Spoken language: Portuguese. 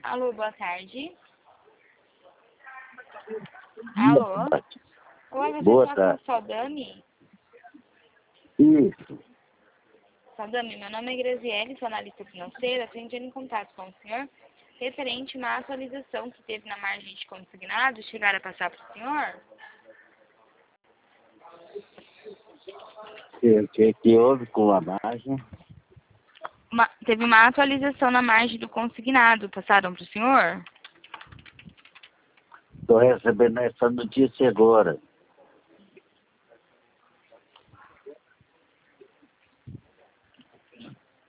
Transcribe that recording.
Alô, boa tarde. Alô? Oi, você Boa fala tarde. com a Saldami? Isso. Saldami, meu nome é Graziele, sou analista financeira, estou entrando em contato com o senhor referente a uma atualização que teve na margem de consignado. Chegaram a passar para o senhor? O que houve com a margem? Teve uma atualização na margem do consignado. Passaram para o senhor? Estou recebendo essa notícia agora.